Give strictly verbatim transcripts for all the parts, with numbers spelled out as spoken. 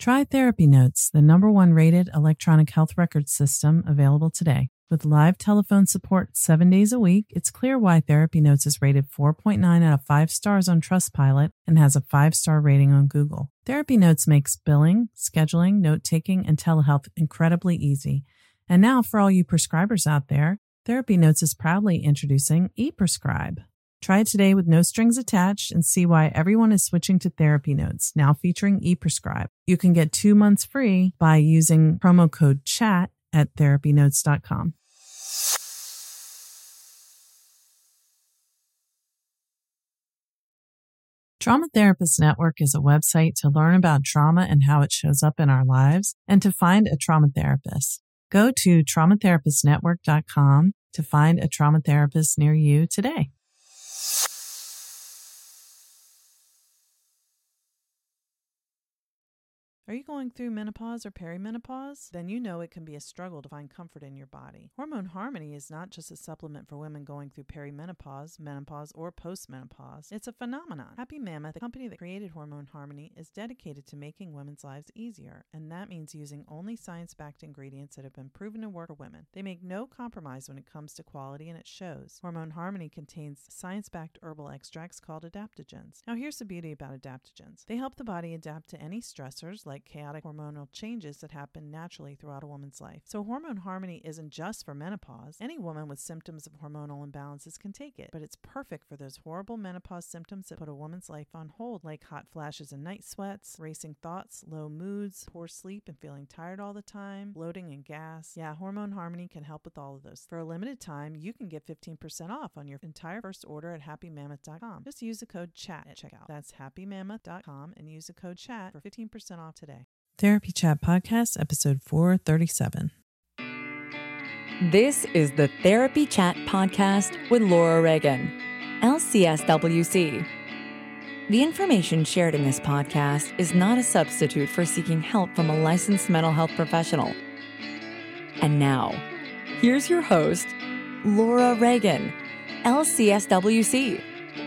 Try Therapy Notes, the number one rated electronic health record system available today. With live telephone support seven days a week, it's clear why Therapy Notes is rated four point nine out of five stars on Trustpilot and has a five-star rating on Google. Therapy Notes makes billing, scheduling, note-taking, and telehealth incredibly easy. And now, for all you prescribers out there, Therapy Notes is proudly introducing ePrescribe. Try it today with no strings attached and see why everyone is switching to Therapy Notes, now featuring ePrescribe. You can get two months free by using promo code CHAT at therapy notes dot com. Trauma Therapist Network is a website to learn about trauma and how it shows up in our lives and to find a trauma therapist. Go to trauma therapist network dot com to find a trauma therapist near you today. Are you going through menopause or perimenopause? Then you know it can be a struggle to find comfort in your body. Hormone Harmony is not just a supplement for women going through perimenopause, menopause, or postmenopause. It's a phenomenon. Happy Mammoth, the company that created Hormone Harmony, is dedicated to making women's lives easier, and that means using only science-backed ingredients that have been proven to work for women. They make no compromise when it comes to quality, and it shows. Hormone Harmony contains science-backed herbal extracts called adaptogens. Now here's the beauty about adaptogens. They help the body adapt to any stressors like chaotic hormonal changes that happen naturally throughout a woman's life. So Hormone Harmony isn't just for menopause. Any woman with symptoms of hormonal imbalances can take it, but it's perfect for those horrible menopause symptoms that put a woman's life on hold, like hot flashes and night sweats, racing thoughts, low moods, poor sleep and feeling tired all the time, bloating and gas. Yeah, Hormone Harmony can help with all of those. For a limited time, you can get fifteen percent off on your entire first order at happy mammoth dot com. Just use the code CHAT at checkout. That's happy mammoth dot com and use the code CHAT for fifteen percent off today. Therapy Chat Podcast, episode four thirty-seven. This is the Therapy Chat Podcast with Laura Reagan, L C S W C. The information shared in this podcast is not a substitute for seeking help from a licensed mental health professional. And now, here's your host, Laura Reagan, L C S W C.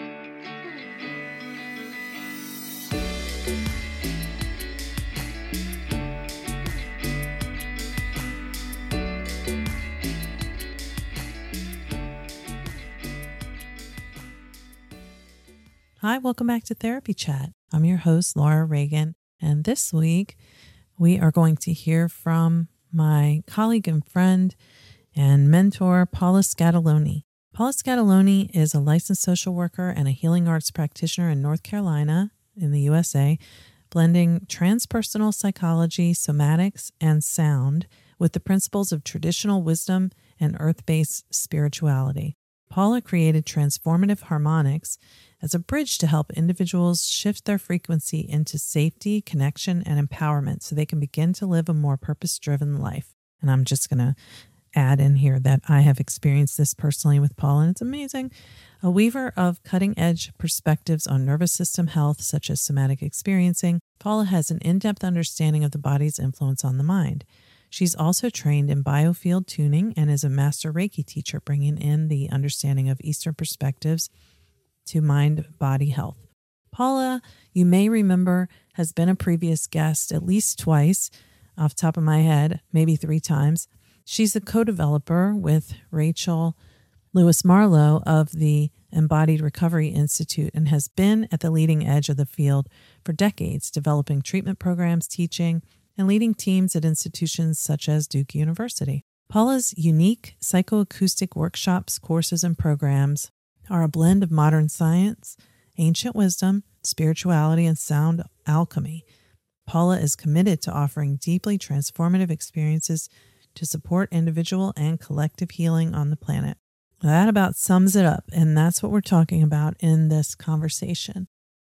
Hi, welcome back to Therapy Chat. I'm your host, Laura Reagan, and this week we are going to hear from my colleague and friend and mentor, Paula Scatoloni. Paula Scatoloni is a licensed social worker and a healing arts practitioner in North Carolina in the U S A, blending transpersonal psychology, somatics, and sound with the principles of traditional wisdom and earth-based spirituality. Paula created Transformative Harmonics as a bridge to help individuals shift their frequency into safety, connection, and empowerment so they can begin to live a more purpose-driven life. And I'm just going to add in here that I have experienced this personally with Paula, and it's amazing. A weaver of cutting-edge perspectives on nervous system health, such as somatic experiencing, Paula has an in-depth understanding of the body's influence on the mind. She's also trained in biofield tuning and is a master Reiki teacher, bringing in the understanding of Eastern perspectives to mind-body health. Paula, you may remember, has been a previous guest at least twice, off the top of my head, maybe three times. She's a co-developer with Rachel Lewis Marlowe of the Embodied Recovery Institute and has been at the leading edge of the field for decades, developing treatment programs, teaching, and leading teams at institutions such as Duke University. Paula's unique psychoacoustic workshops, courses, and programs are a blend of modern science, ancient wisdom, spirituality, and sound alchemy. Paula is committed to offering deeply transformative experiences to support individual and collective healing on the planet. That about sums it up, and that's what we're talking about in this conversation.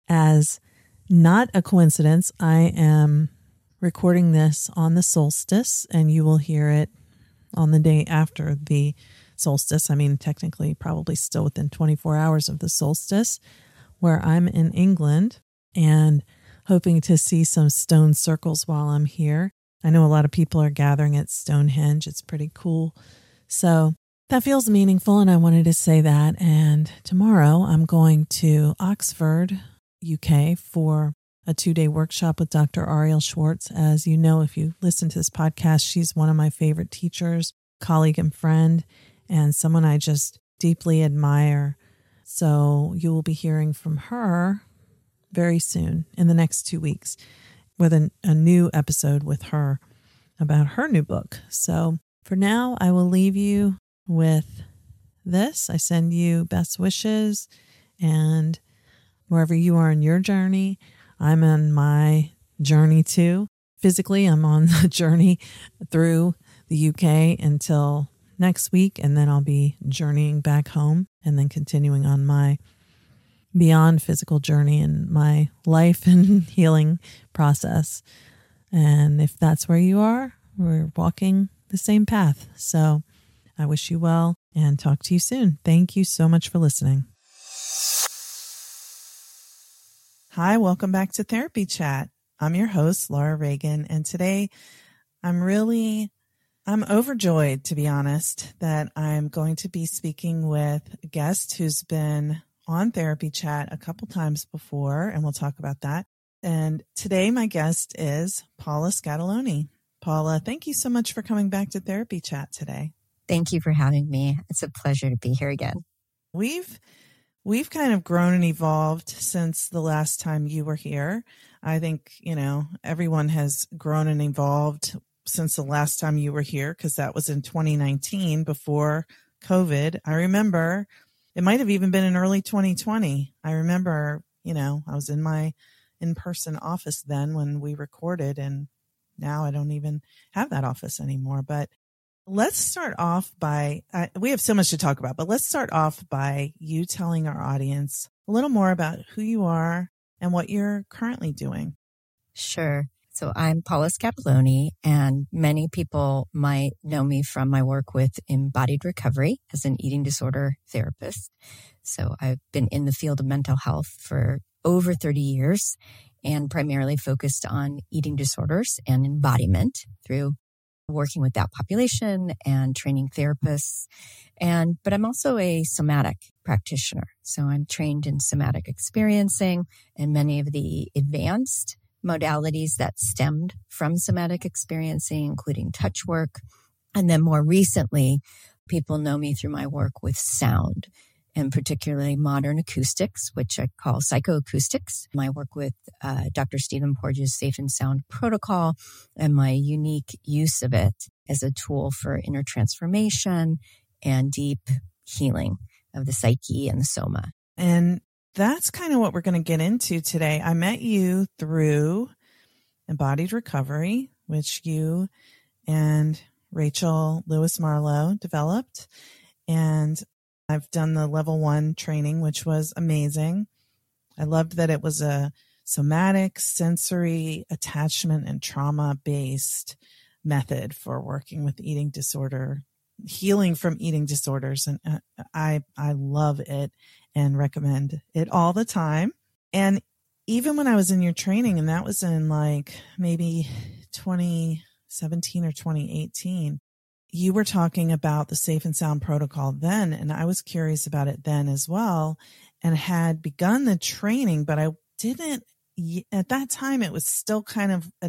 As not a coincidence, I am recording this on the solstice, and you will hear it on the day after the solstice. I mean, technically, probably still within twenty-four hours of the solstice, where I'm in England and hoping to see some stone circles while I'm here. I know a lot of people are gathering at Stonehenge. It's pretty cool. So that feels meaningful, and I wanted to say that. And tomorrow I'm going to Oxford, U K for a two-day workshop with Doctor Ariel Schwartz. As you know, if you listen to this podcast, she's one of my favorite teachers, colleague and friend, and someone I just deeply admire. So you will be hearing from her very soon in the next two weeks with a, a new episode with her about her new book. So for now, I will leave you with this. I send you best wishes, and wherever you are in your journey, I'm on my journey too. Physically, I'm on the journey through the U K until next week, and then I'll be journeying back home and then continuing on my beyond physical journey in my life and healing process. And if that's where you are, we're walking the same path. So I wish you well and talk to you soon. Thank you so much for listening. Hi, welcome back to Therapy Chat. I'm your host, Laura Reagan, and today I'm really, I'm overjoyed, to be honest, that I'm going to be speaking with a guest who's been on Therapy Chat a couple times before, and we'll talk about that. And today my guest is Paula Scatoloni. Paula, thank you so much for coming back to Therapy Chat today. Thank you for having me. It's a pleasure to be here again. We've We've kind of grown and evolved since the last time you were here. I think, you know, everyone has grown and evolved since the last time you were here, because that was in twenty nineteen before COVID. I remember it might have even been in early twenty twenty. I remember, you know, I was in my in-person office then when we recorded, and now I don't even have that office anymore. But let's start off by, uh, we have so much to talk about, but let's start off by you telling our audience a little more about who you are and what you're currently doing. Sure. So I'm Paula Scatoloni, and many people might know me from my work with embodied recovery as an eating disorder therapist. So I've been in the field of mental health for over thirty years and primarily focused on eating disorders and embodiment through working with that population and training therapists. And, but I'm also a somatic practitioner. So I'm trained in somatic experiencing and many of the advanced modalities that stemmed from somatic experiencing, including touch work. And then more recently, people know me through my work with sound, and particularly modern acoustics, which I call psychoacoustics. My work with uh, Doctor Stephen Porges' Safe and Sound Protocol, and my unique use of it as a tool for inner transformation and deep healing of the psyche and the soma. And that's kind of what we're going to get into today. I met you through Embodied Recovery, which you and Rachel Lewis Marlowe developed. And I've done the level one training, which was amazing. I loved that it was a somatic, sensory, attachment, and trauma-based method for working with eating disorder, healing from eating disorders. And I, I love it and recommend it all the time. And even when I was in your training, and that was in like maybe twenty seventeen or twenty eighteen, you were talking about the Safe and Sound Protocol then, and I was curious about it then as well, and had begun the training, but I didn't, at that time, it was still kind of a,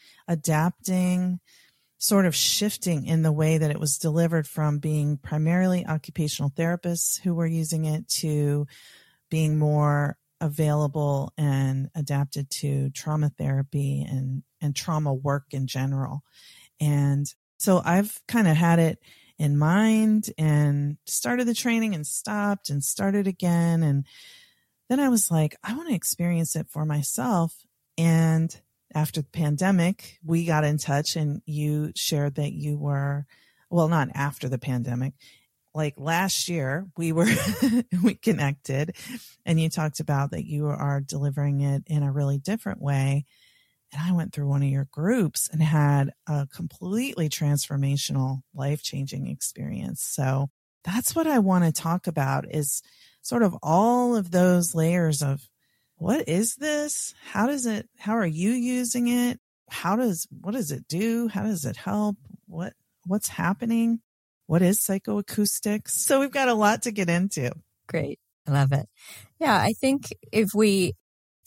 adapting, sort of shifting in the way that it was delivered from being primarily occupational therapists who were using it to being more available and adapted to trauma therapy and, and trauma work in general. And so I've kind of had it in mind and started the training and stopped and started again. And then I was like, I want to experience it for myself. And after the pandemic, we got in touch and you shared that you were, well, not after the pandemic, like last year we were, we connected and you talked about that you are delivering it in a really different way. And I went through one of your groups and had a completely transformational, life-changing experience. So that's what I want to talk about, is sort of all of those layers of what is this? How does it, how are you using it? How does, what does it do? How does it help? What, what's happening? What is psychoacoustics? So we've got a lot to get into. Great. I love it. Yeah, I think if we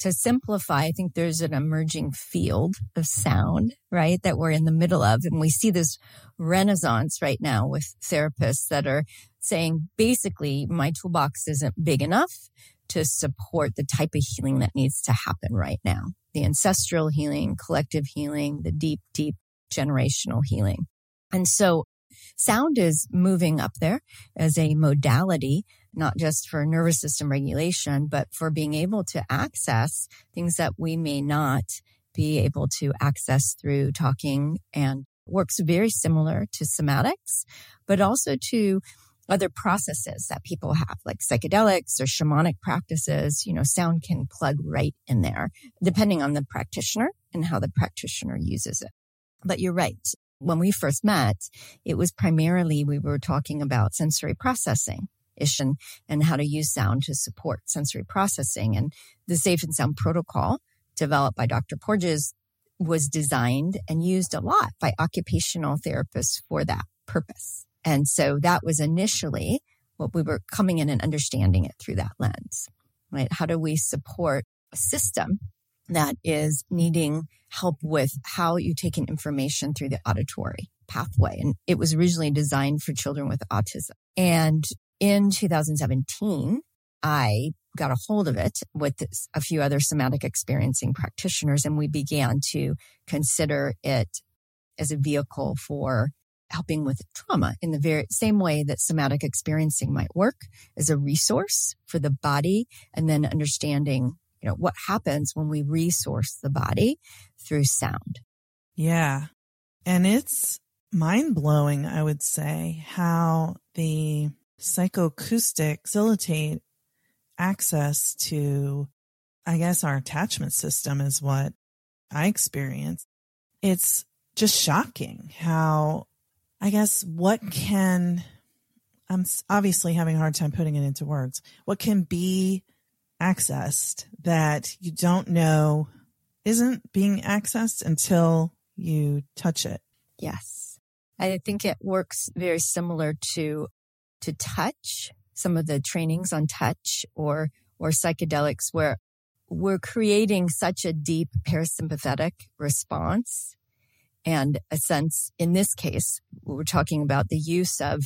to simplify, I think there's an emerging field of sound, right, that we're in the middle of. And we see this renaissance right now with therapists that are saying, basically, my toolbox isn't big enough to support the type of healing that needs to happen right now. The ancestral healing, collective healing, the deep, deep generational healing. And so sound is moving up there as a modality, not just for nervous system regulation, but for being able to access things that we may not be able to access through talking, and works very similar to somatics, but also to other processes that people have, like psychedelics or shamanic practices. You know, sound can plug right in there, depending on the practitioner and how the practitioner uses it. But you're right. When we first met, it was primarily, we were talking about sensory processing and, and how to use sound to support sensory processing. And the Safe and Sound protocol developed by Doctor Porges was designed and used a lot by occupational therapists for that purpose. And so that was initially what we were coming in and understanding it through that lens, right? How do we support a system that is needing help with how you take in information through the auditory pathway? And it was originally designed for children with autism. And in two thousand seventeen, I got a hold of it with this, a few other somatic experiencing practitioners, and we began to consider it as a vehicle for helping with trauma in the very same way that somatic experiencing might work as a resource for the body, and then understanding, you know, what happens when we resource the body through sound. Yeah. And it's mind-blowing, I would say, how the psychoacoustic facilitate access to, I guess, our attachment system is what I experience. It's just shocking how, I guess, what can, I'm obviously having a hard time putting it into words, what can be accessed that you don't know isn't being accessed until you touch it. Yes. I think it works very similar to to touch, some of the trainings on touch or or psychedelics, where we're creating such a deep parasympathetic response. And a sense, in this case, we're talking about the use of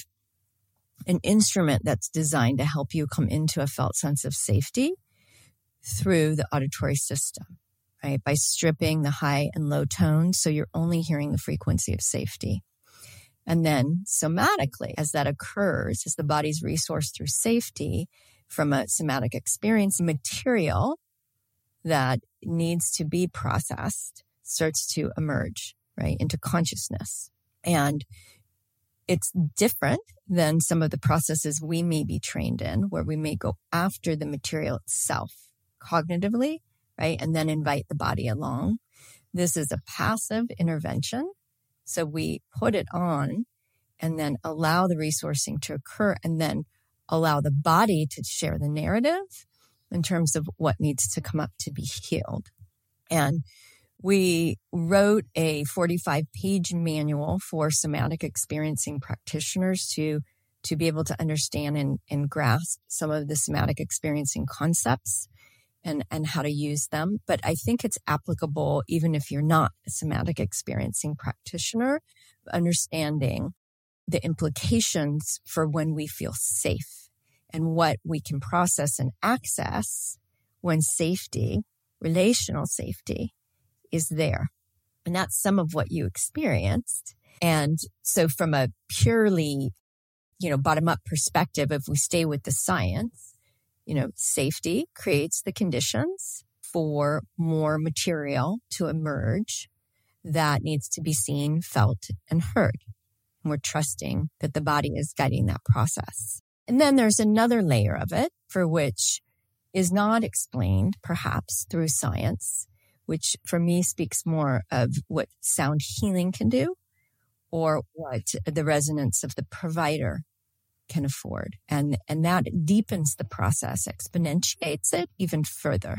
an instrument that's designed to help you come into a felt sense of safety through the auditory system, right? By stripping the high and low tones, so you're only hearing the frequency of safety. And then somatically, as that occurs, as the body's resourced through safety from a somatic experience, material that needs to be processed starts to emerge, right, into consciousness. And it's different than some of the processes we may be trained in, where we may go after the material itself cognitively, right, and then invite the body along. This is a passive intervention. So we put it on and then allow the resourcing to occur, and then allow the body to share the narrative in terms of what needs to come up to be healed. And we wrote a forty-five page manual for somatic experiencing practitioners to, to be able to understand and, and grasp some of the somatic experiencing concepts and, and how to use them. But I think it's applicable even if you're not a somatic experiencing practitioner, understanding the implications for when we feel safe and what we can process and access when safety, relational safety, is there. And that's some of what you experienced. And so from a purely, you know, bottom-up perspective, if we stay with the science, you know, safety creates the conditions for more material to emerge that needs to be seen, felt, and heard. And we're trusting that the body is guiding that process. And then there's another layer of it for which is not explained, perhaps, through science, which for me speaks more of what sound healing can do or what the resonance of the provider can afford. And, and that deepens the process, exponentiates it even further.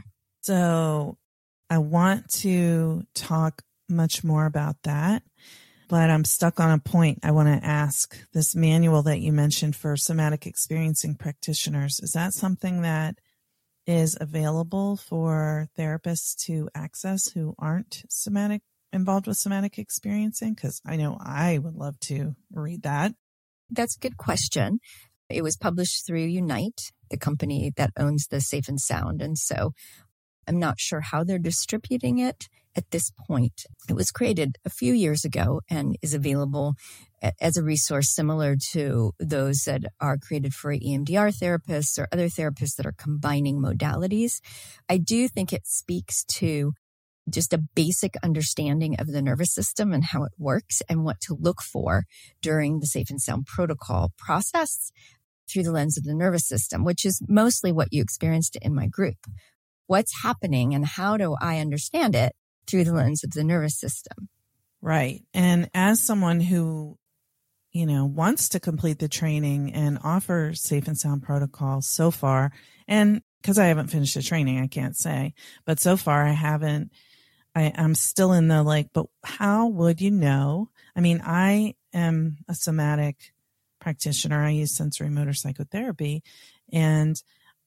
So I want to talk much more about that, but I'm stuck on a point. I want to ask, this manual that you mentioned for somatic experiencing practitioners, is that something that is available for therapists to access who aren't somatic involved with somatic experiencing? Because I know I would love to read that. That's a good question. It was published through Unite, the company that owns the Safe and Sound. And so I'm not sure how they're distributing it at this point. It was created a few years ago and is available as a resource similar to those that are created for E M D R therapists or other therapists that are combining modalities. I do think it speaks to just a basic understanding of the nervous system and how it works and what to look for during the Safe and Sound protocol process through the lens of the nervous system, which is mostly what you experienced in my group. What's happening and how do I understand it through the lens of the nervous system? Right. And as someone who, you know, wants to complete the training and offer Safe and Sound protocols so far, and because I haven't finished the training, I can't say, but so far I haven't, I, I'm still in the like, but how would you know? I mean, I am a somatic practitioner. I use sensory motor psychotherapy, and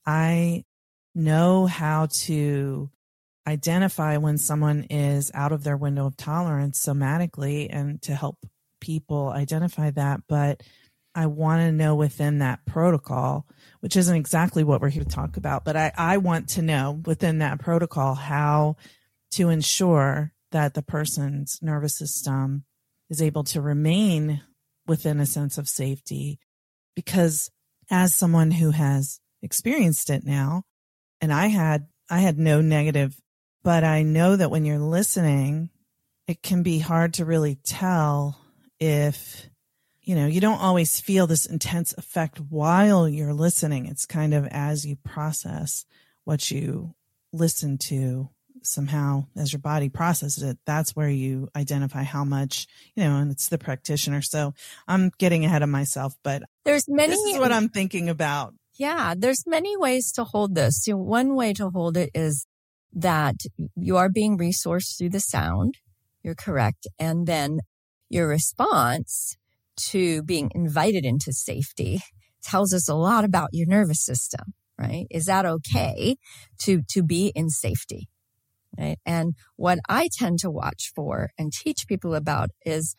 I know how to identify when someone is out of their window of tolerance somatically and to help people identify that. But I want to know within that protocol, which isn't exactly what we're here to talk about, but I, I want to know within that protocol how to ensure that the person's nervous system is able to remain within a sense of safety. Because as someone who has experienced it now, and I had, I had no negative, but I know that when you're listening, it can be hard to really tell if, you know, you don't always feel this intense effect while you're listening. It's kind of as you process what you listen to somehow, as your body processes it, that's where you identify how much, you know, and it's the practitioner. So I'm getting ahead of myself, but there's many, this is what I'm thinking about. Yeah, there's many ways to hold this. So one way to hold it is that you are being resourced through the sound. You're correct. And then your response to being invited into safety tells us a lot about your nervous system, right? Is that okay to, to be in safety? Right. And what I tend to watch for and teach people about is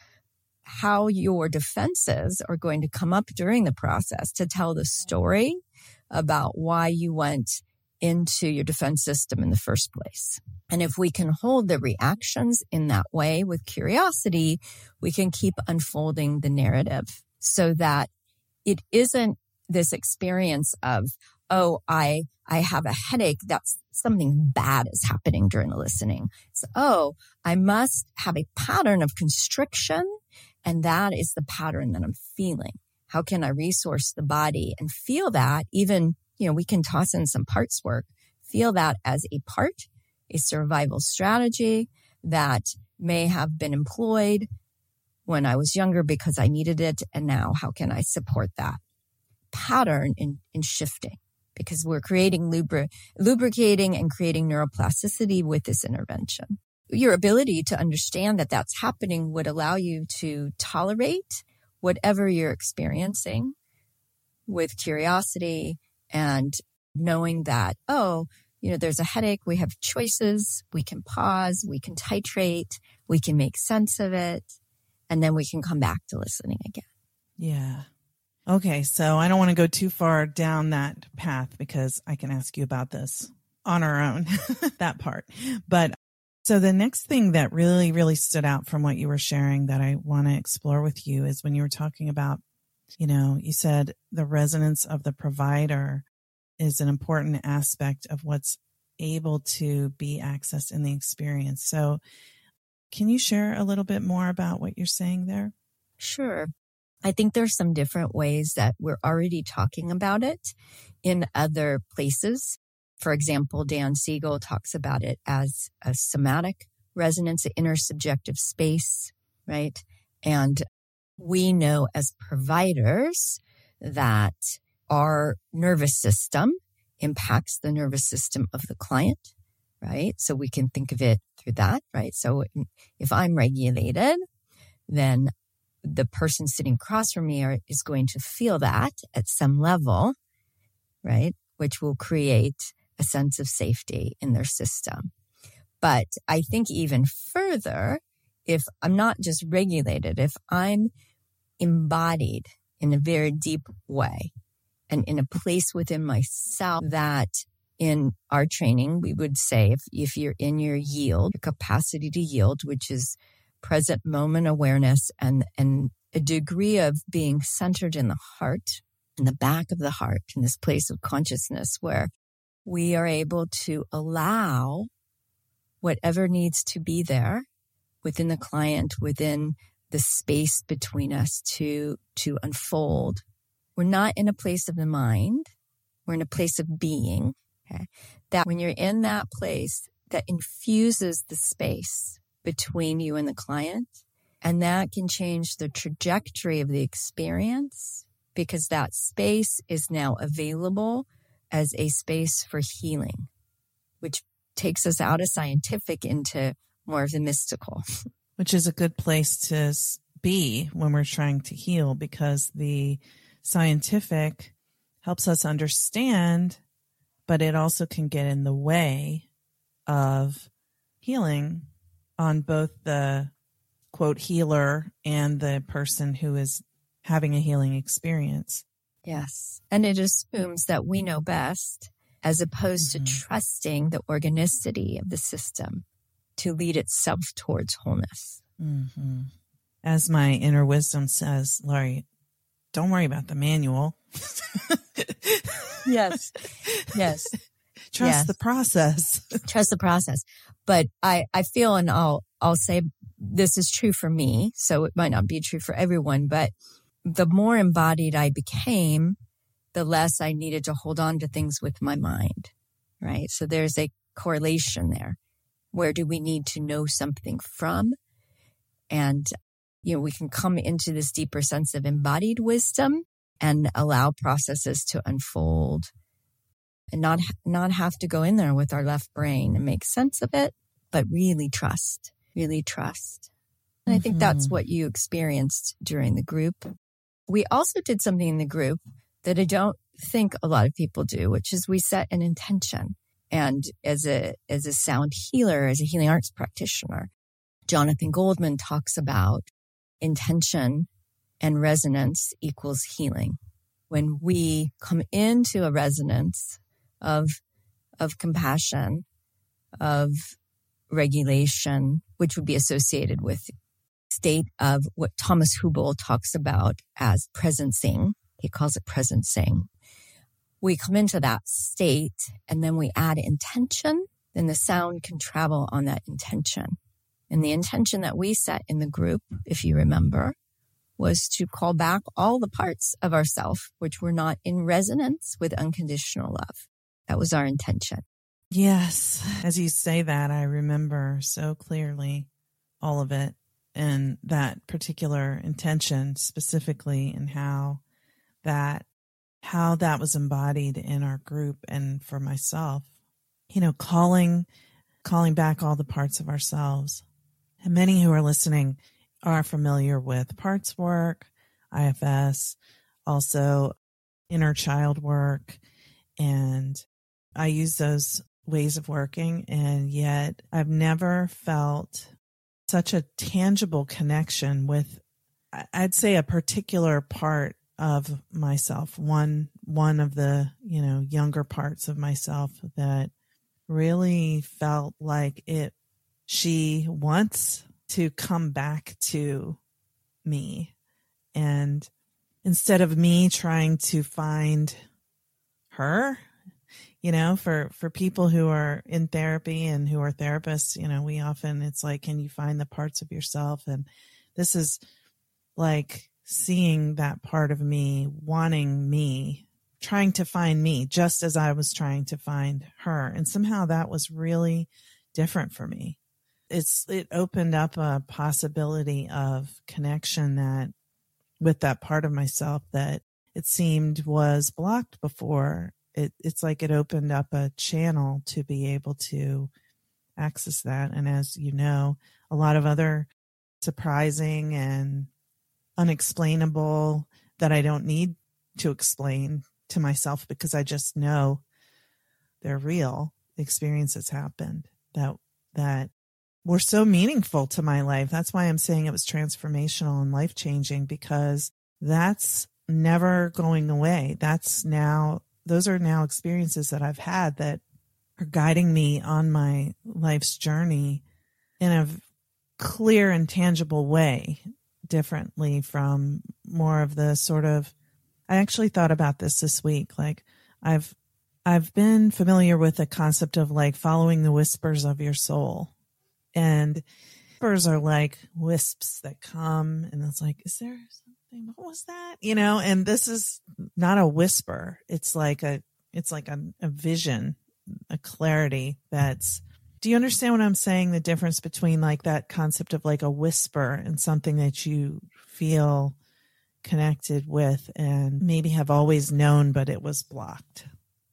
how your defenses are going to come up during the process to tell the story about why you went into your defense system in the first place. And if we can hold the reactions in that way with curiosity, we can keep unfolding the narrative so that it isn't this experience of, oh, I, I have a headache. That's something bad is happening during the listening. So, oh, I must have a pattern of constriction. And that is the pattern that I'm feeling. How can I resource the body and feel that even, you know, we can toss in some parts work, feel that as a part, a survival strategy that may have been employed when I was younger because I needed it. And now how can I support that pattern in, in shifting? Because we're creating lubri- lubricating and creating neuroplasticity with this intervention. Your ability to understand that that's happening would allow you to tolerate whatever you're experiencing with curiosity and knowing that, oh, you know, there's a headache. We have choices. We can pause. We can titrate. We can make sense of it. And then we can come back to listening again. Yeah. Okay. So I don't want to go too far down that path because I can ask you about this on our own, that part. But so the next thing that really, really stood out from what you were sharing that I want to explore with you is when you were talking about, you know, you said the resonance of the provider is an important aspect of what's able to be accessed in the experience. So can you share a little bit more about what you're saying there? Sure. I think there's some different ways that we're already talking about it in other places. For example, Dan Siegel talks about it as a somatic resonance, an intersubjective space, right? And we know as providers that our nervous system impacts the nervous system of the client, right? So we can think of it through that, right? So if I'm regulated, then the person sitting across from me are, is going to feel that at some level, right? Which will create a sense of safety in their system. But I think even further, if I'm not just regulated, if I'm embodied in a very deep way and in a place within myself that in our training, we would say if, if you're in your yield, your capacity to yield, which is present moment awareness and, and a degree of being centered in the heart, in the back of the heart, in this place of consciousness where we are able to allow whatever needs to be there within the client, within the space between us to, to unfold. We're not in a place of the mind. We're in a place of being. Okay? That when you're in that place, that infuses the space between you and the client, and that can change the trajectory of the experience because that space is now available as a space for healing, which takes us out of scientific into more of the mystical. Which is a good place to be when we're trying to heal, because the scientific helps us understand, but it also can get in the way of healing on both the quote healer and the person who is having a healing experience. Yes. And it assumes that we know best as opposed mm-hmm. to trusting the organicity of the system to lead itself towards wholeness. Mm-hmm. As my inner wisdom says, Laurie, don't worry about the manual. Yes. Yes. Trust yes. the process. Trust the process. But I, I feel, and I'll, I'll say this is true for me, so it might not be true for everyone, but the more embodied I became, the less I needed to hold on to things with my mind, right? So there's a correlation there. Where do we need to know something from? And, you know, we can come into this deeper sense of embodied wisdom and allow processes to unfold and not, not have to go in there with our left brain and make sense of it, but really trust, really trust. And mm-hmm. I think that's what you experienced during the group. We also did something in the group that I don't think a lot of people do, which is we set an intention. And as a, as a sound healer, as a healing arts practitioner, Jonathan Goldman talks about intention and resonance equals healing. When we come into a resonance of, of compassion, of regulation, which would be associated with state of what Thomas Hübl talks about as presencing. He calls it presencing. We come into that state and then we add intention, then the sound can travel on that intention. And the intention that we set in the group, if you remember, was to call back all the parts of ourself which were not in resonance with unconditional love. That was our intention. Yes. As you say that, I remember so clearly all of it and that particular intention specifically and how that how that was embodied in our group and for myself, you know, calling, calling back all the parts of ourselves. And many who are listening are familiar with parts work, I F S, also inner child work. And I use those ways of working. And yet I've never felt such a tangible connection with, I'd say, a particular part of myself, one, one of the, you know, younger parts of myself that really felt like it, she wants to come back to me. And instead of me trying to find her, you know, for, for people who are in therapy and who are therapists, you know, we often, it's like, can you find the parts of yourself? And this is like seeing that part of me, wanting me, trying to find me just as I was trying to find her. And somehow that was really different for me. It's, it opened up a possibility of connection that with that part of myself that it seemed was blocked before. It, it's like it opened up a channel to be able to access that. And as you know, a lot of other surprising and unexplainable that I don't need to explain to myself because I just know they're real experiences happened that, that were so meaningful to my life. That's why I'm saying it was transformational and life-changing, because that's never going away. That's now, those are now experiences that I've had that are guiding me on my life's journey in a clear and tangible way, differently from more of the sort of, I actually thought about this this week. Like I've, I've been familiar with the concept of like following the whispers of your soul. And whispers are like wisps that come and it's like, is there something, what was that? You know, and this is not a whisper. It's like a, it's like a, a vision, a clarity that's, do you understand what I'm saying? The difference between like that concept of like a whisper and something that you feel connected with and maybe have always known, but it was blocked.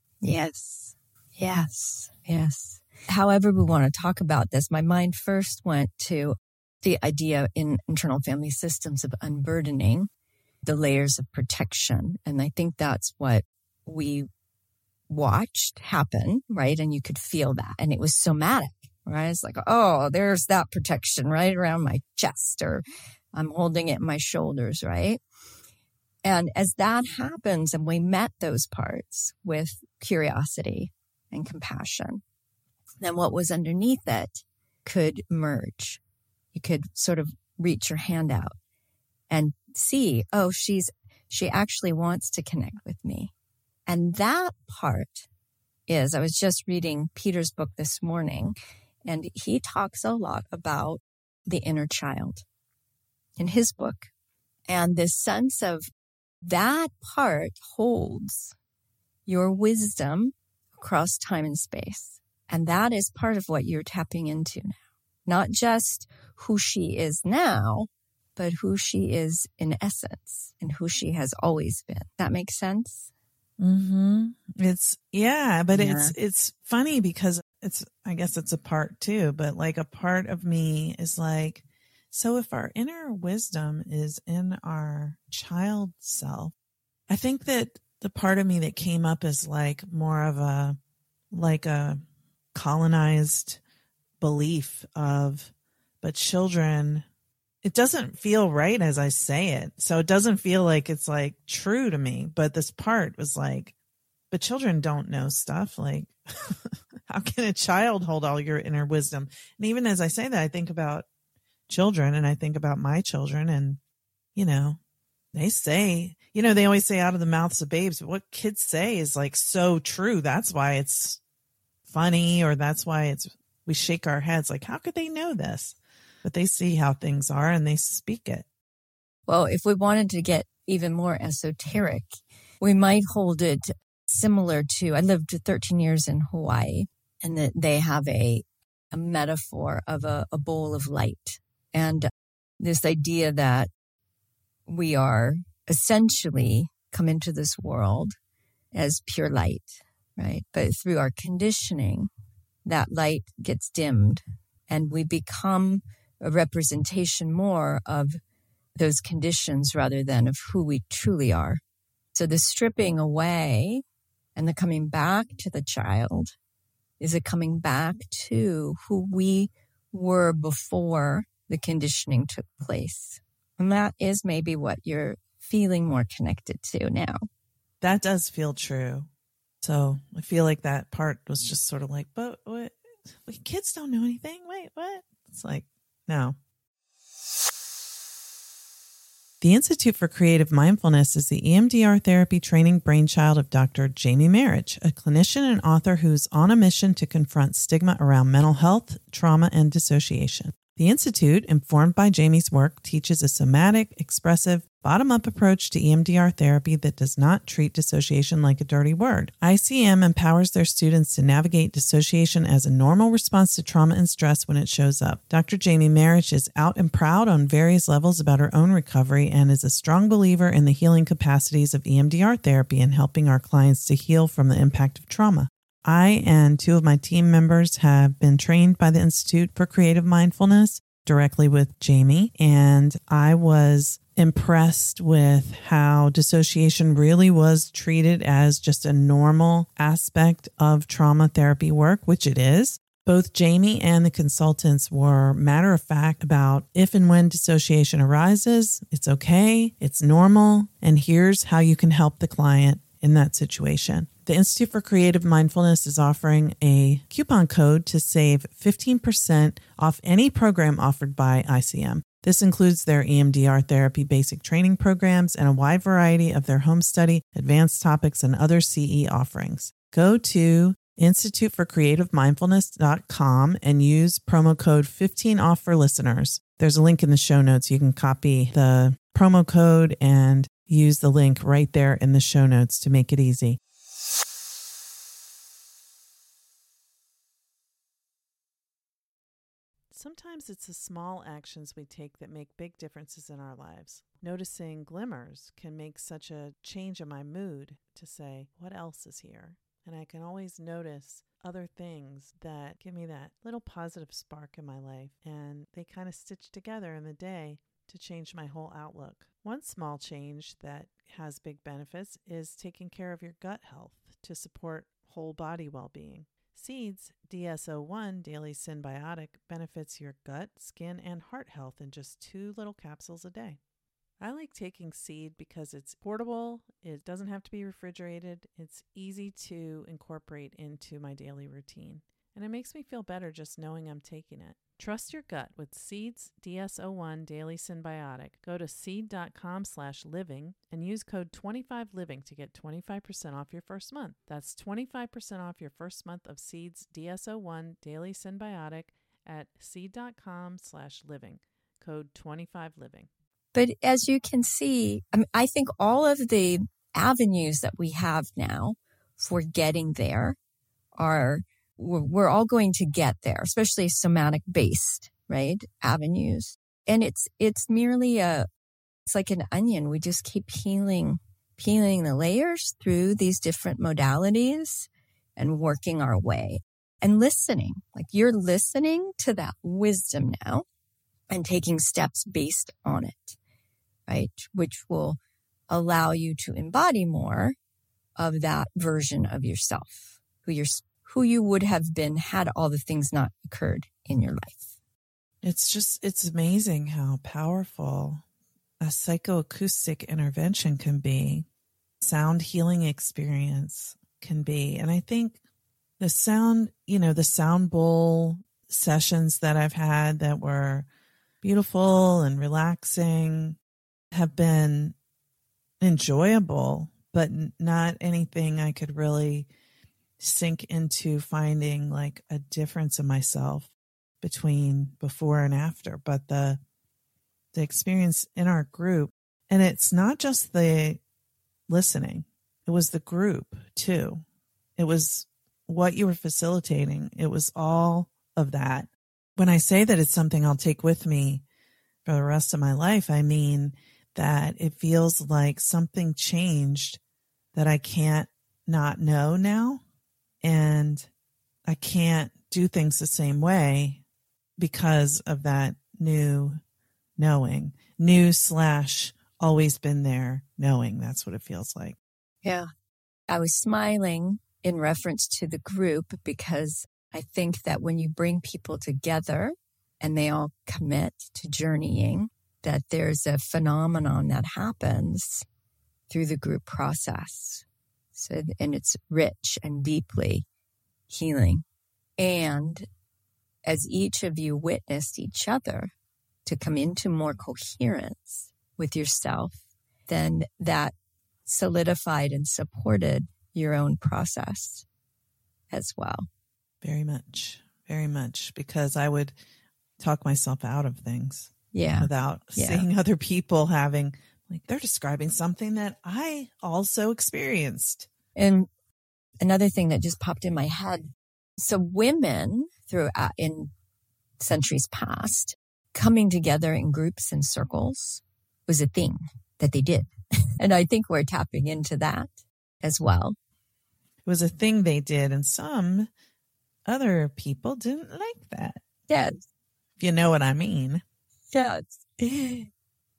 Yes. Yes. Yes. However we want to talk about this, my mind first went to the idea in internal family systems of unburdening the layers of protection. And I think that's what we watched happen, right? And you could feel that. And it was somatic, right? It's like, oh, there's that protection right around my chest, or I'm holding it in my shoulders, right? And as that happens, and we met those parts with curiosity and compassion, then what was underneath it could merge. You could sort of reach your hand out and see, oh, she's, she actually wants to connect with me. And that part is, I was just reading Peter's book this morning, and he talks a lot about the inner child in his book. And this sense of that part holds your wisdom across time and space. And that is part of what you're tapping into now. Not just who she is now, but who she is in essence and who she has always been. That makes sense? Mm-hmm. It's, yeah, but Yeah. it's, it's funny because it's, I guess it's a part too, but like a part of me is like, so if our inner wisdom is in our child self, I think that the part of me that came up is like more of a, like a colonized belief of, but children, it doesn't feel right as I say it. So it doesn't feel like it's like true to me. But this part was like, but children don't know stuff. Like, how can a child hold all your inner wisdom? And even as I say that, I think about children and I think about my children, and, you know, they say, you know, they always say out of the mouths of babes, but what kids say is like so true. That's why it's funny, or that's why it's, we shake our heads like, how could they know this? But they see how things are and they speak it. Well, if we wanted to get even more esoteric, we might hold it similar to, I lived thirteen years in Hawaii, and that they have a, a metaphor of a, a bowl of light. And this idea that we are essentially come into this world as pure light, right? But through our conditioning, that light gets dimmed and we become a representation more of those conditions rather than of who we truly are. So the stripping away and the coming back to the child is a coming back to who we were before the conditioning took place. And that is maybe what you're feeling more connected to now. That does feel true. So I feel like that part was just sort of like, but what? Kids don't know anything. Wait, what? It's like, no. The Institute for Creative Mindfulness is the E M D R therapy training brainchild of Doctor Jamie Marich, a clinician and author who's on a mission to confront stigma around mental health, trauma, and dissociation. The Institute, informed by Jamie's work, teaches a somatic, expressive, bottom-up approach to E M D R therapy that does not treat dissociation like a dirty word. I C M empowers their students to navigate dissociation as a normal response to trauma and stress when it shows up. Doctor Jamie Marich is out and proud on various levels about her own recovery and is a strong believer in the healing capacities of E M D R therapy and helping our clients to heal from the impact of trauma. I and two of my team members have been trained by the Institute for Creative Mindfulness directly with Jamie, and I was impressed with how dissociation really was treated as just a normal aspect of trauma therapy work, which it is. Both Jamie and the consultants were matter of fact about if and when dissociation arises, it's okay, it's normal, and here's how you can help the client in that situation. The Institute for Creative Mindfulness is offering a coupon code to save fifteen percent off any program offered by I C M. This includes their E M D R therapy basic training programs and a wide variety of their home study, advanced topics, and other C E offerings. Go to institute for creative mindfulness dot com and use promo code fifteen off for listeners. There's a link in the show notes. You can copy the promo code and use the link right there in the show notes to make it easy. Sometimes it's the small actions we take that make big differences in our lives. Noticing glimmers can make such a change in my mood to say, what else is here? And I can always notice other things that give me that little positive spark in my life. And they kind of stitch together in the day to change my whole outlook. One small change that has big benefits is taking care of your gut health to support whole body well-being. Seeds D S O one Daily Synbiotic benefits your gut, skin, and heart health in just two little capsules a day. I like taking Seed because it's portable, it doesn't have to be refrigerated, it's easy to incorporate into my daily routine, and it makes me feel better just knowing I'm taking it. Trust your gut with Seeds D S O one Daily Synbiotic. Go to seed.com slash living and use code twenty-five living to get twenty-five percent off your first month. That's twenty-five percent off your first month of Seeds D S O one Daily Synbiotic at seed.com slash living. Code twenty-five living. But as you can see, I mean, I think all of the avenues that we have now for getting there are, we're, we're all going to get there, especially somatic based, right? Avenues. And it's, it's merely a, it's like an onion. We just keep peeling, peeling the layers through these different modalities and working our way and listening. Like you're listening to that wisdom now and taking steps based on it, right? Which will allow you to embody more of that version of yourself, who you're, who you would have been had all the things not occurred in your life. It's just, it's amazing how powerful a psychoacoustic intervention can be, sound healing experience can be. And I think the sound, you know, the sound bowl sessions that I've had that were beautiful and relaxing have been enjoyable, but not anything I could really sink into finding like a difference in myself between before and after. But the the experience in our group, and it's not just the listening, it was the group too. It was what you were facilitating. It was all of that. When I say that it's something I'll take with me for the rest of my life, I mean that it feels like something changed that I can't not know now. And I can't do things the same way because of that new knowing, new slash always been there knowing. That's what it feels like. Yeah. I was smiling in reference to the group because I think that when you bring people together and they all commit to journeying, that there's a phenomenon that happens through the group process. So, and it's rich and deeply healing. And as each of you witnessed each other to come into more coherence with yourself, then that solidified and supported your own process as well. Very much, very much, because I would talk myself out of things. Yeah. Without yeah. seeing other people having, like, they're describing something that I also experienced. And another thing that just popped in my head. So women throughout in centuries past, coming together in groups and circles was a thing that they did. And I think we're tapping into that as well. It was a thing they did. And some other people didn't like that. Yes. If you know what I mean. Yes.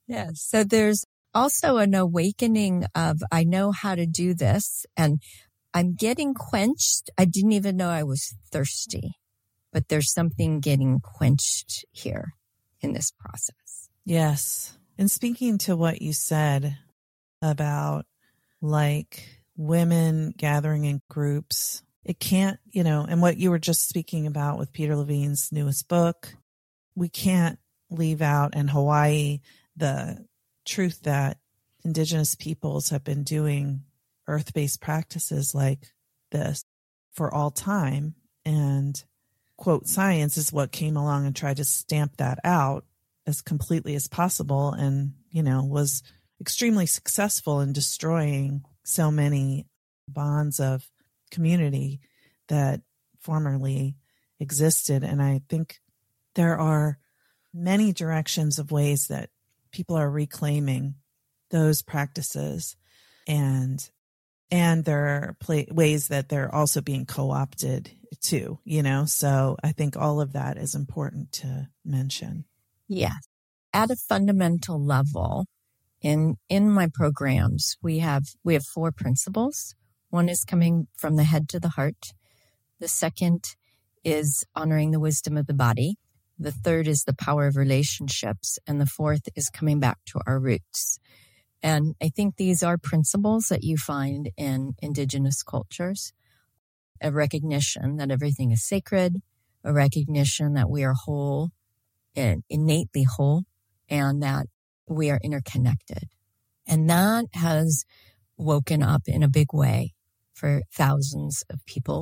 Yes. So there's also an awakening of, I know how to do this and I'm getting quenched. I didn't even know I was thirsty, but there's something getting quenched here in this process. Yes. And speaking to what you said about like women gathering in groups, it can't, you know, and what you were just speaking about with Peter Levine's newest book, we can't leave out in Hawaii the truth that Indigenous peoples have been doing earth-based practices like this for all time. And quote, science is what came along and tried to stamp that out as completely as possible. And, you know, was extremely successful in destroying so many bonds of community that formerly existed. And I think there are many directions of ways that people are reclaiming those practices, and and there are play, ways that they're also being co-opted too, you know? So I think all of that is important to mention. Yes. At a fundamental level, in in my programs, we have we have four principles. One is coming from the head to the heart. The second is honoring the wisdom of the body. The third is the power of relationships. And the fourth is coming back to our roots. And I think these are principles that you find in Indigenous cultures. A recognition that everything is sacred, a recognition that we are whole and innately whole, and that we are interconnected. And that has woken up in a big way for thousands of people,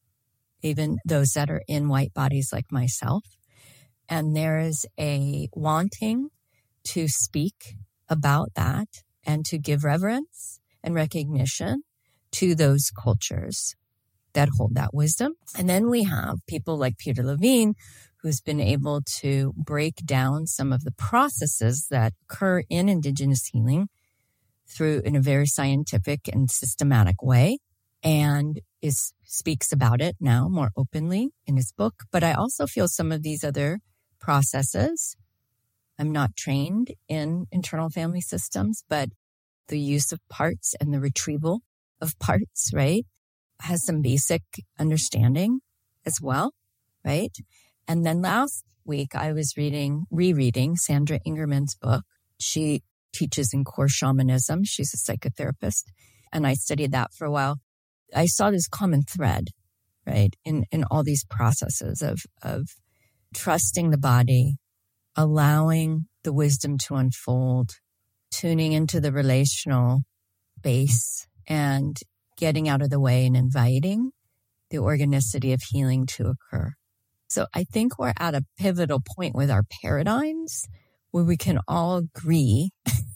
even those that are in white bodies like myself. And there is a wanting to speak about that and to give reverence and recognition to those cultures that hold that wisdom. And then we have people like Peter Levine, who's been able to break down some of the processes that occur in Indigenous healing through in a very scientific and systematic way, and is speaks about it now more openly in his book. But I also feel some of these other processes, I'm not trained in internal family systems, but the use of parts and the retrieval of parts, right, has some basic understanding as well, right? And then last week I was reading, rereading Sandra Ingerman's book. She teaches in core shamanism. She's a psychotherapist, and I studied that for a while. I saw this common thread, right, in, in all these processes of, of trusting the body, allowing the wisdom to unfold, tuning into the relational base, and getting out of the way and inviting the organicity of healing to occur. So I think we're at a pivotal point with our paradigms where we can all agree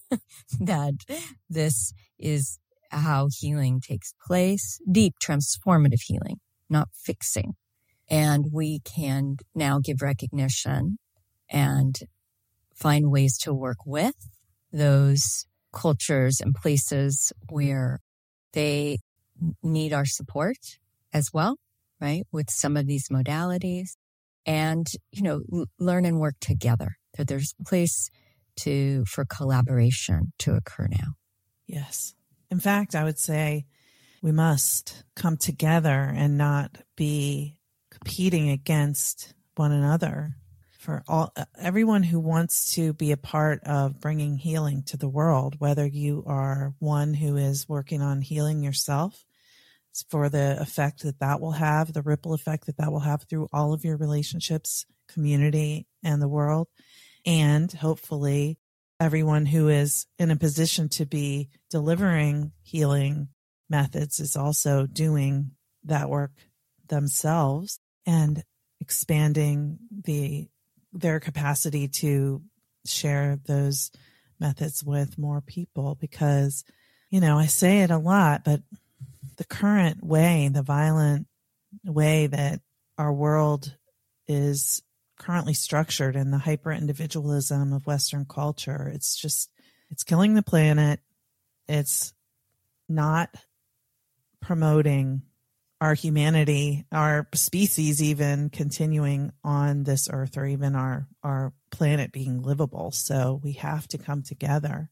that this is how healing takes place, deep transformative healing, not fixing. And we can now give recognition and find ways to work with those cultures and places where they need our support as well, right? With some of these modalities, and, you know, l- learn and work together. That there's a place to, for collaboration to occur now. Yes. In fact, I would say we must come together and not be competing against one another. For all, everyone who wants to be a part of bringing healing to the world, whether you are one who is working on healing yourself, for the effect that that will have, the ripple effect that that will have through all of your relationships, community, and the world. And hopefully everyone who is in a position to be delivering healing methods is also doing that work themselves and expanding the their capacity to share those methods with more people. Because, you know, I say it a lot, but the current way, the violent way that our world is currently structured and the hyper individualism of Western culture, it's just, it's killing the planet. It's not promoting our humanity, our species even continuing on this earth, or even our, our planet being livable. So we have to come together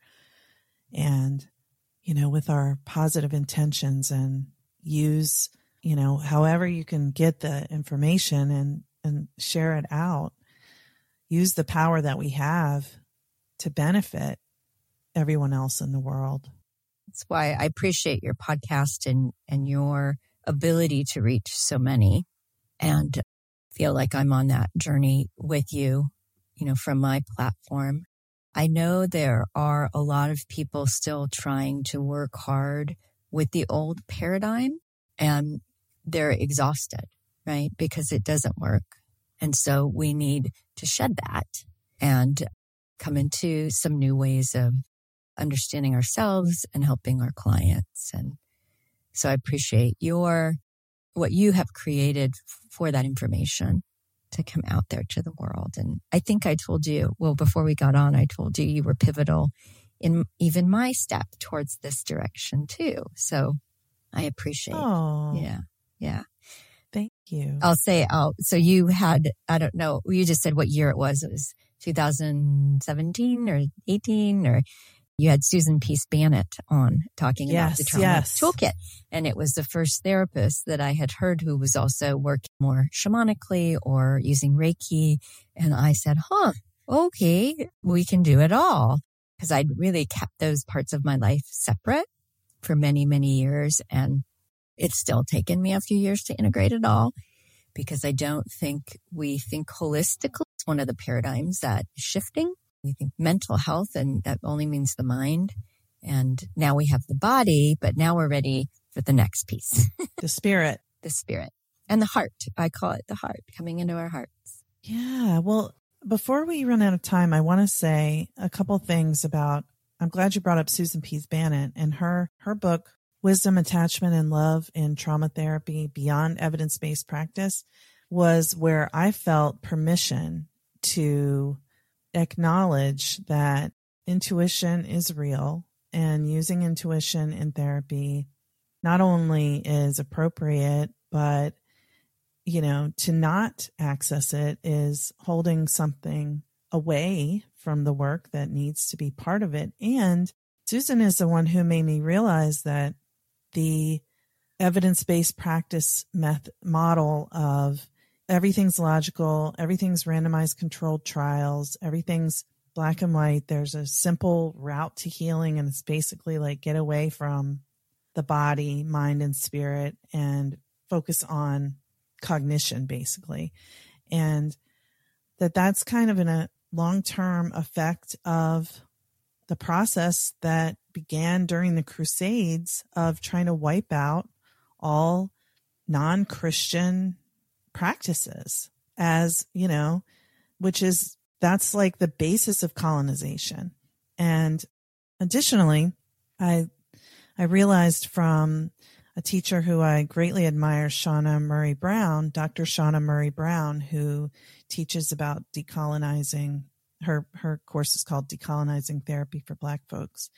and, you know, with our positive intentions and use, you know, however you can get the information and, and share it out, use the power that we have to benefit everyone else in the world. That's why I appreciate your podcast and, and your ability to reach so many, and feel like I'm on that journey with you, you know, from my platform. I know there are a lot of people still trying to work hard with the old paradigm, and they're exhausted, right? Because it doesn't work. And so we need to shed that and come into some new ways of understanding ourselves and helping our clients. And so I appreciate your, what you have created for that information to come out there to the world. And I think I told you, well, before we got on, I told you you were pivotal in even my step towards this direction too. So I appreciate. Oh, yeah. Yeah. Thank you. I'll say, oh, so you had, I don't know, you just said what year it was. It was two thousand seventeen or eighteen, or you had Susan Peace Bannett on talking yes, about the trauma yes. toolkit. And it was the first therapist that I had heard who was also working more shamanically or using Reiki. And I said, huh, okay, we can do it all. Because I'd really kept those parts of my life separate for many, many years. And it's still taken me a few years to integrate it all, because I don't think we think holistically. It's one of the paradigms that is shifting. We think mental health, and that only means the mind. And now we have the body, but now we're ready for the next piece. The spirit. The spirit. And the heart. I call it the heart, coming into our hearts. Yeah. Well, before we run out of time, I want to say a couple things about, I'm glad you brought up Susan Peace Bannett and her, her book, Wisdom, Attachment, and Love in Trauma Therapy Beyond Evidence-Based Practice, was where I felt permission to acknowledge that intuition is real, and using intuition in therapy not only is appropriate, but, you know, to not access it is holding something away from the work that needs to be part of it. And Susan is the one who made me realize that the evidence-based practice method model of everything's logical, everything's randomized controlled trials, everything's black and white. There's a simple route to healing, and it's basically like get away from the body, mind, and spirit and focus on cognition, basically. And that that's kind of in a long-term effect of the process that began during the Crusades of trying to wipe out all non-Christian practices, as, you know, which is, that's like the basis of colonization. And additionally, I, I realized from a teacher who I greatly admire, Shauna Murray Brown, Doctor Shauna Murray Brown, who teaches about decolonizing. Her, her course is called Decolonizing Therapy for Black Folks.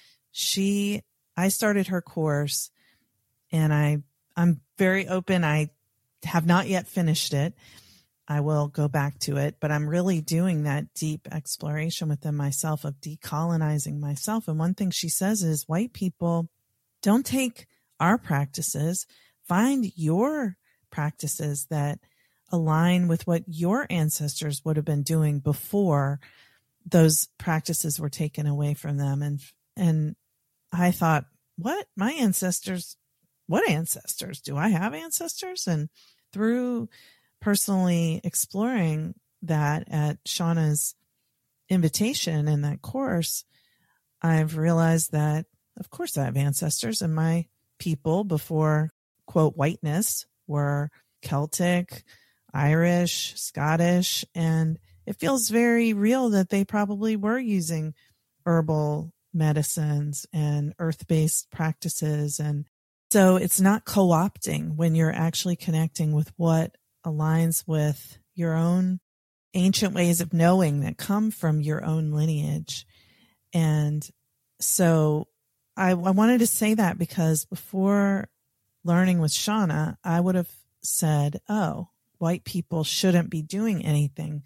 She, I started her course, and I, I'm very open. I have not yet finished it. I will go back to it, but I'm really doing that deep exploration within myself of decolonizing myself. And one thing she says is, white people, don't take our practices, find your practices that align with what your ancestors would have been doing before those practices were taken away from them. And, and I thought, what? My ancestors, what ancestors? Do I have ancestors? And through personally exploring that at Shauna's invitation in that course, I've realized that, of course, I have ancestors, and my people before, quote, whiteness were Celtic, Irish, Scottish, and it feels very real that they probably were using herbal medicines and earth-based practices. And so it's not co-opting when you're actually connecting with what aligns with your own ancient ways of knowing that come from your own lineage. And so I, I wanted to say that because before learning with Shauna, I would have said, oh, white people shouldn't be doing anything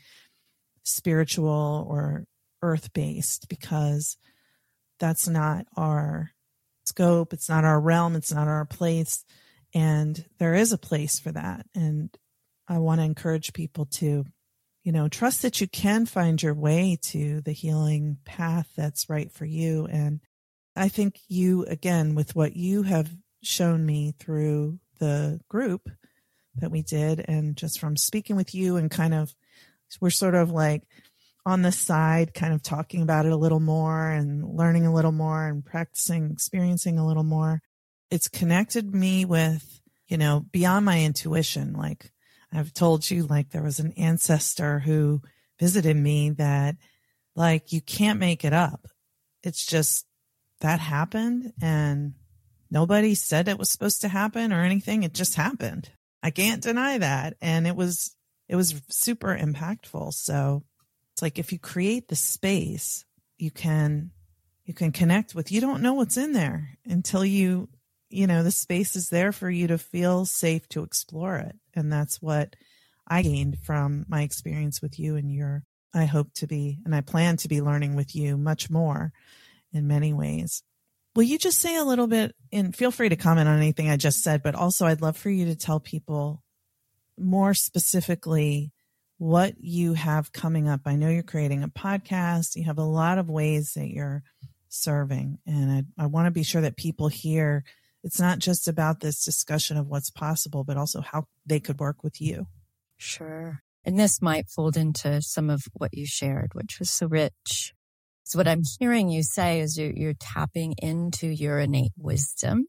spiritual or earth-based because that's not our scope. It's not our realm. It's not our place. And there is a place for that. And I want to encourage people to, you know, trust that you can find your way to the healing path that's right for you. And I think you, again, with what you have shown me through the group that we did and just from speaking with you and kind of, we're sort of like on the side, kind of talking about it a little more and learning a little more and practicing, experiencing a little more. It's connected me with, you know, beyond my intuition. Like I've told you, like there was an ancestor who visited me that like, you can't make it up. It's just that happened and nobody said it was supposed to happen or anything. It just happened. I can't deny that. And it was, it was super impactful. So it's like, if you create the space, you can, you can connect with, you don't know what's in there until you, you know, the space is there for you to feel safe to explore it. And that's what I gained from my experience with you and your, I hope to be, and I plan to be learning with you much more in many ways. Will you just say a little bit, and feel free to comment on anything I just said, but also I'd love for you to tell people more specifically what you have coming up. I know you're creating a podcast. You have a lot of ways that you're serving. And I, I want to be sure that people hear it's not just about this discussion of what's possible, but also how they could work with you. Sure. And this might fold into some of what you shared, which was so rich. So what I'm hearing you say is you're, you're tapping into your innate wisdom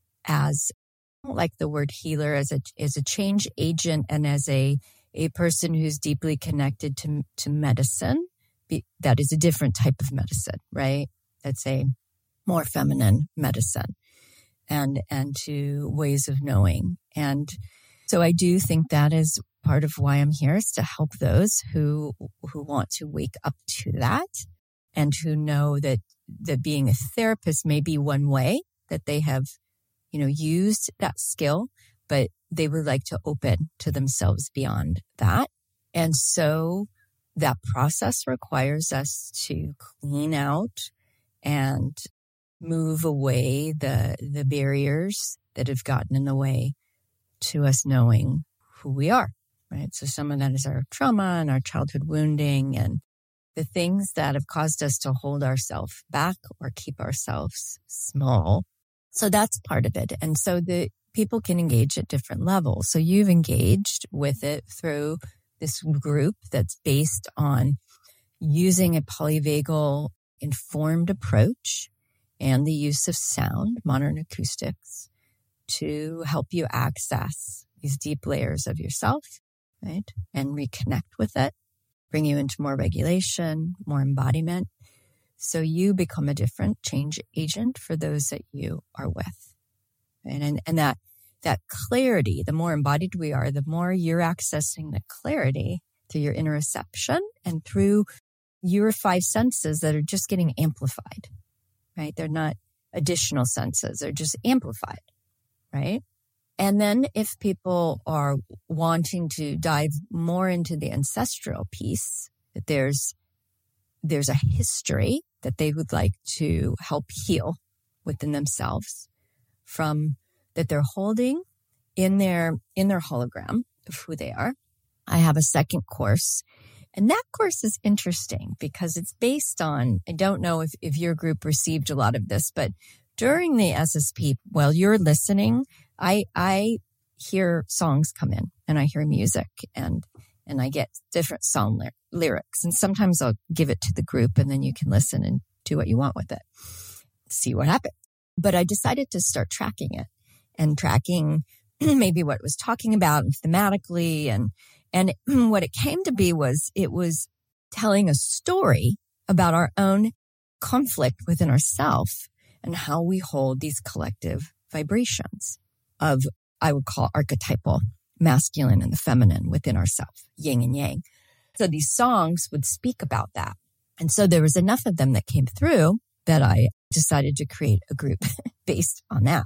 as, I don't like the word healer, as a, as a change agent and as a, a person who's deeply connected to, to medicine. Be, that is a different type of medicine, right? That's a more feminine medicine and, and to ways of knowing. And so I do think that is part of why I'm here, is to help those who, who want to wake up to that. And who know that, that being a therapist may be one way that they have, you know, used that skill, but they would like to open to themselves beyond that. And so that process requires us to clean out and move away the, the barriers that have gotten in the way to us knowing who we are, right? So some of that is our trauma and our childhood wounding and the things that have caused us to hold ourselves back or keep ourselves small. So that's part of it. And so the people can engage at different levels. So you've engaged with it through this group that's based on using a polyvagal informed approach and the use of sound, modern acoustics, to help you access these deep layers of yourself, right? And reconnect with it. Bring you into more regulation, more embodiment. So you become a different change agent for those that you are with. And, and, and that, that clarity, the more embodied we are, the more you're accessing the clarity through your interoception and through your five senses that are just getting amplified, right? They're not additional senses. They're just amplified, right? And then if people are wanting to dive more into the ancestral piece, that there's, there's a history that they would like to help heal within themselves from that they're holding in their, in their hologram of who they are. I have a second course, and that course is interesting because it's based on, I don't know if, if your group received a lot of this, but during the S S P, while you're listening, I, I hear songs come in and I hear music and, and I get different song ly- lyrics. And sometimes I'll give it to the group and then you can listen and do what you want with it. See what happens. But I decided to start tracking it and tracking maybe what it was talking about thematically. And, and what it came to be was it was telling a story about our own conflict within ourselves and how we hold these collective vibrations of, I would call archetypal masculine and the feminine within ourselves, yin and yang. So these songs would speak about that. And so there was enough of them that came through that I decided to create a group based on that.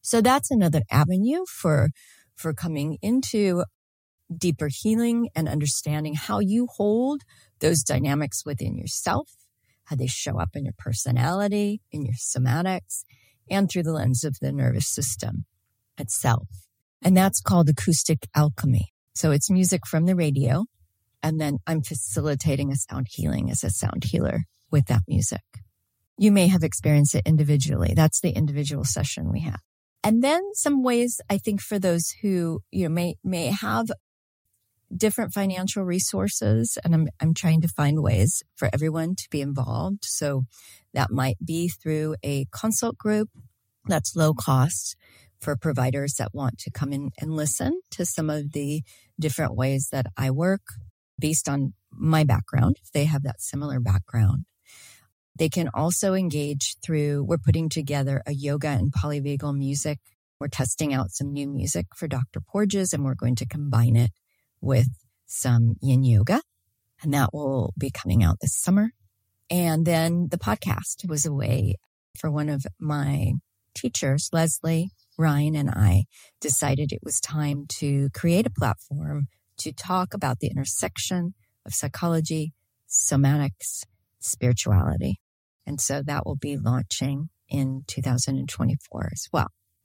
So that's another avenue for, for coming into deeper healing and understanding how you hold those dynamics within yourself, how they show up in your personality, in your somatics, and through the lens of the nervous system itself. And that's called acoustic alchemy. So it's music from the radio, and then I'm facilitating a sound healing as a sound healer with that music. You may have experienced it individually. That's the individual session we have. And then some ways, I think, for those who, you know, may, may have different financial resources, and I'm, I'm trying to find ways for everyone to be involved. So that might be through a consult group that's low cost for providers that want to come in and listen to some of the different ways that I work based on my background, if they have that similar background. They can also engage through, we're putting together a yoga and polyvagal music. We're testing out some new music for Doctor Porges, and we're going to combine it with some yin yoga, and that will be coming out this summer. And then the podcast was a way for one of my teachers, Leslie Ryan, and I decided it was time to create a platform to talk about the intersection of psychology, somatics, spirituality. And so that will be launching in two thousand twenty-four as well.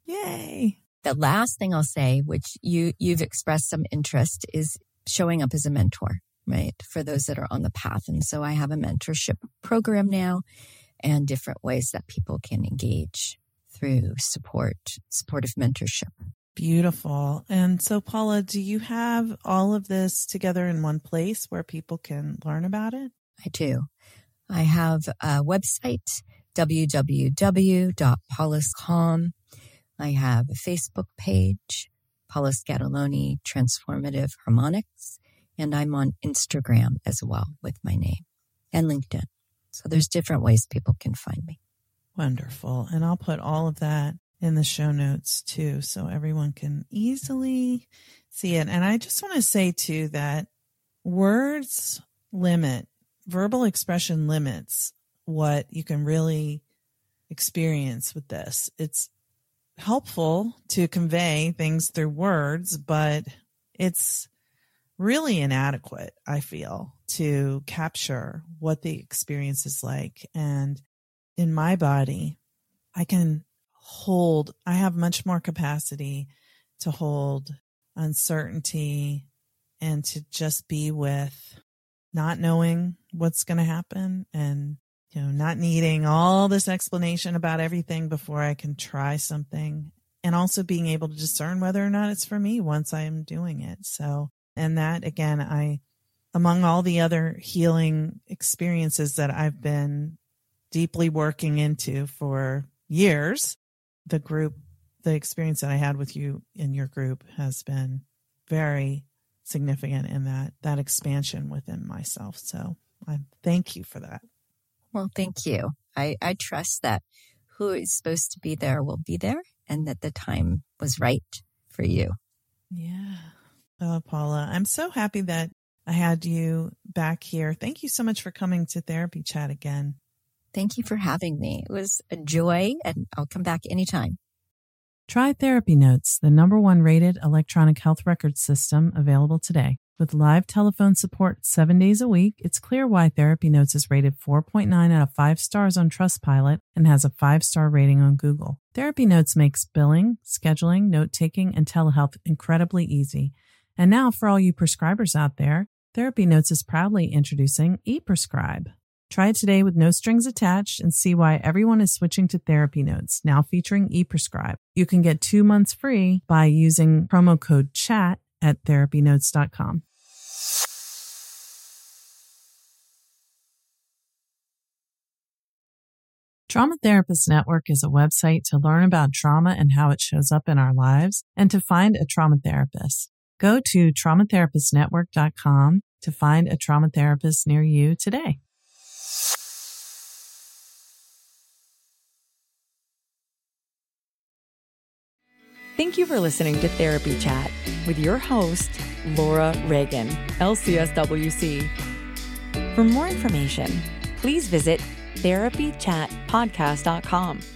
Yay! The last thing I'll say, which you, you've expressed some interest, is showing up as a mentor, right? For those that are on the path. And so I have a mentorship program now and different ways that people can engage through support, supportive mentorship. Beautiful. And so, Paula, do you have all of this together in one place where people can learn about it? I do. I have a website, w w w dot paula calm. I have a Facebook page, Paula Scatoloni Transformative Harmonics, and I'm on Instagram as well with my name, and LinkedIn. So there's different ways people can find me. Wonderful. And I'll put all of that in the show notes too, so everyone can easily see it. And I just want to say too that words limit, verbal expression limits what you can really experience with this. It's helpful to convey things through words, but it's really inadequate, I feel, to capture what the experience is like. And in my body, I can hold, I have much more capacity to hold uncertainty and to just be with not knowing what's going to happen, and you know, not needing all this explanation about everything before I can try something, and also being able to discern whether or not it's for me once I am doing it. So, and that again, I, among all the other healing experiences that I've been deeply working into for years, the group, the experience that I had with you in your group has been very significant in that, that expansion within myself. So I thank you for that. Well, thank you. I, I trust that who is supposed to be there will be there, and that the time was right for you. Yeah. Oh, Paula, I'm so happy that I had you back here. Thank you so much for coming to Therapy Chat again. Thank you for having me. It was a joy, and I'll come back anytime. Try Therapy Notes, the number one rated electronic health record system, available today. With live telephone support seven days a week, it's clear why Therapy Notes is rated four point nine out of five stars on Trustpilot and has a five-star rating on Google. Therapy Notes makes billing, scheduling, note-taking, and telehealth incredibly easy. And now, for all you prescribers out there, Therapy Notes is proudly introducing ePrescribe. Try it today with no strings attached and see why everyone is switching to Therapy Notes, now featuring ePrescribe. You can get two months free by using promo code CHAT at therapy notes dot com. Trauma Therapist Network is a website to learn about trauma and how it shows up in our lives, and to find a trauma therapist. Go to trauma therapist network dot com to find a trauma therapist near you today. Thank you for listening to Therapy Chat with your host, Laura Reagan, L C S W C. For more information, please visit therapy chat podcast dot com.